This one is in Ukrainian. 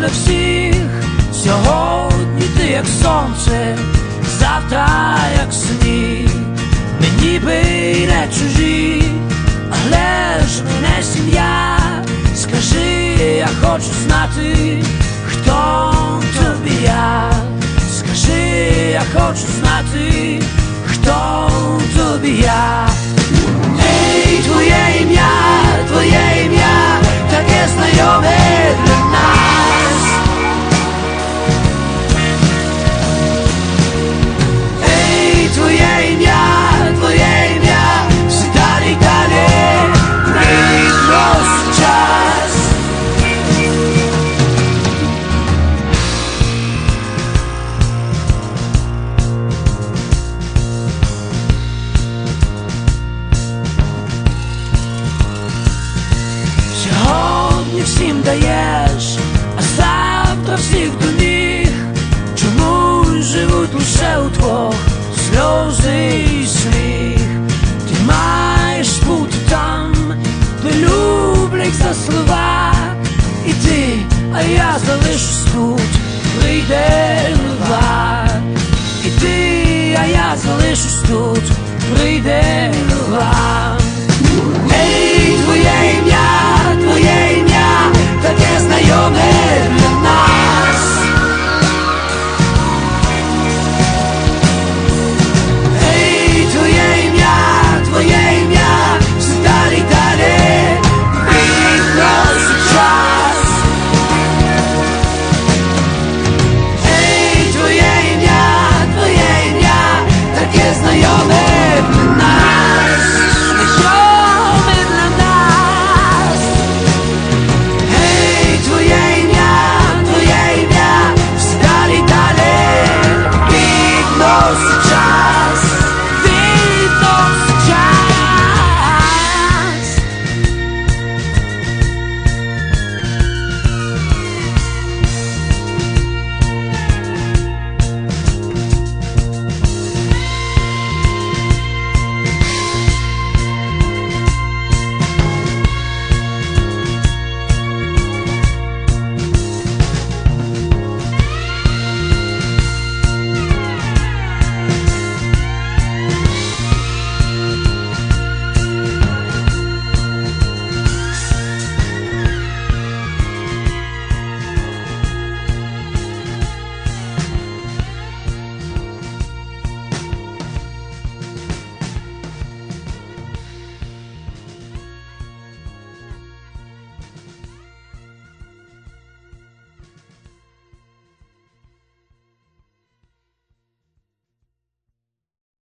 всіх. Сьогодні ти як сонце, завтра як сніг. Ми ніби й не чужі, але ж ми не сім'я. Скажи, я хочу знати, хто тобі я. Скажи, я хочу знати, хто тобі я. Ей, твоє ім'я, таке знайоме для нас. Ей, твоє ім'я, все далі, приносить час. Сьогодні всім даєш, а завтра всіх до ніг. Чому живуть лише удвох сльози і сміх? Ти маєш бути там, де люблять за слова. І ти, а я залишусь тут, прийде лива. І ти, а я залишусь тут, прийде лива.